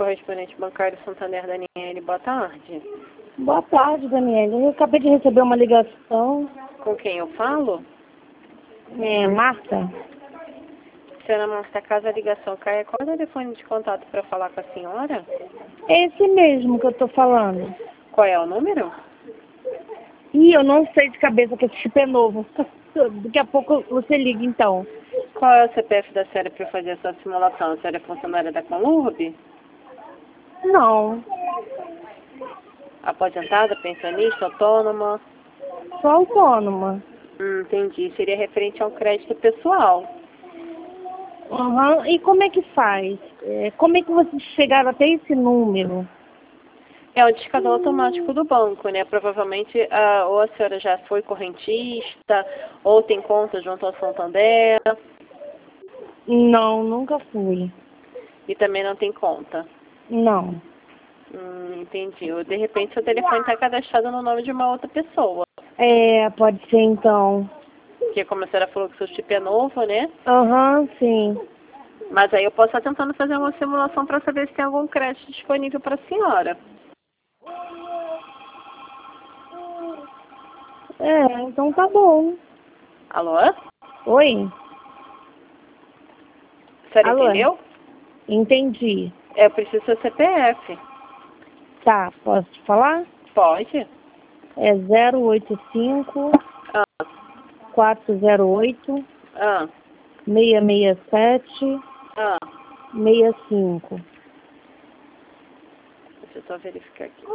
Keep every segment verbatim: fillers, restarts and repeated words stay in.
correspondente bancário Santander, Daniele. Boa tarde. Boa tarde, Daniele. Eu acabei de receber uma ligação. Com quem eu falo? É, Marta? Senhora Marta, caso a ligação caia, qual é o telefone de contato para falar com a senhora? É esse mesmo que eu tô falando. Qual é o número? Ih, eu não sei de cabeça que esse chip é novo. Daqui a pouco você liga, então. Qual é o C P F da senhora para fazer essa simulação? A senhora é funcionária da Conurb? Não. Aposentada, pensionista, autônoma? Sou autônoma. Hum, entendi. Seria referente ao crédito pessoal. Uhum. E como é que faz? É, como é que vocês chegaram até esse número? É o discador automático do banco, né? Provavelmente, ah, ou a senhora já foi correntista, ou tem conta junto ao Santander, Não, nunca fui. e também não tem conta. Não. Hum, entendi. Ou, de repente, seu telefone está cadastrado no nome de uma outra pessoa. É, pode ser então. Porque, como a senhora falou que seu chip é novo, né? Aham, uhum, sim. Mas aí eu posso estar tentando fazer uma simulação para saber se tem algum crédito disponível para a senhora. É, então tá bom. Alô? Oi? A senhora Alô? entendeu? Entendi. É, eu preciso do seu C P F. Tá, posso te falar? Pode? É zero oito cinco, Ah, quatro zero oito, ah, seis seis sete, ah. seis cinco. Deixa eu só verificar aqui.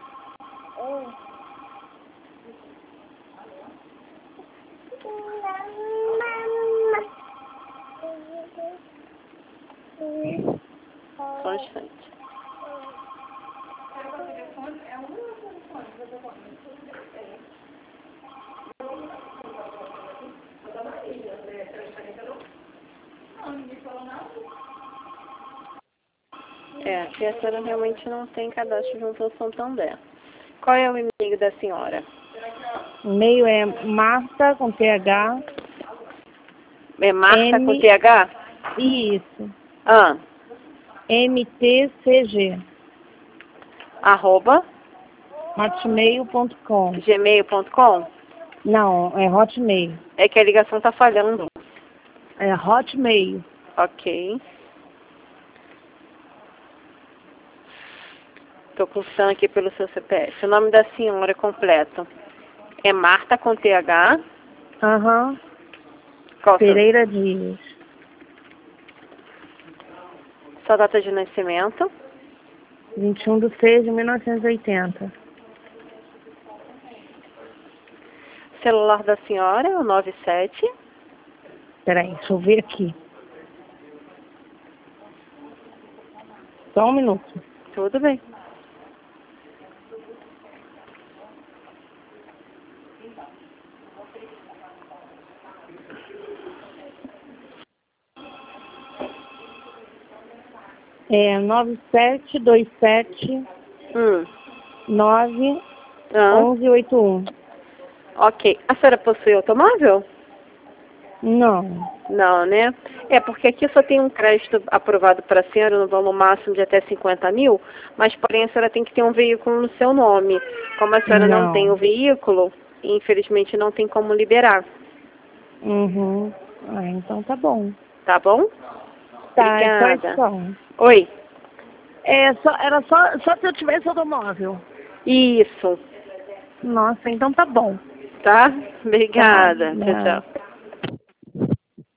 Só um instante. É, aqui a senhora realmente não tem cadastro junto ao Santander. Qual é o e-mail da senhora? O e-mail é Marta com T H. É Marta M... com T H? Isso. Ah. M T C G. Arroba? hotmail ponto com. gmail ponto com? Não, é Hotmail. É que a ligação tá falhando. É Hotmail. Ok. Estou cursando aqui pelo seu C P F. O nome da senhora completo é Marta com T H. Aham. Uhum. Qual seu? Pereira Dias. Sua data de nascimento? vinte e um de seis de mil novecentos e oitenta. Celular da senhora é o nove sete. Peraí, deixa eu ver aqui. Só um minuto. Tudo bem. É nove sete dois sete Hum. nove Ah. onze oito um. Ok. A senhora possui automóvel? Não. Não, né? É, porque aqui só tem um crédito aprovado para a senhora no valor máximo de até cinquenta mil, mas porém a senhora tem que ter um veículo no seu nome. Como a senhora não, não tem o veículo, infelizmente não tem como liberar. Uhum. Ah, então tá bom. Tá bom? Tá, Obrigada. é só isso. Oi. É, só, era só, só se eu tivesse automóvel. Isso. Nossa, então tá bom. Tá? Obrigada. Tá, Tchau, tá. tchau.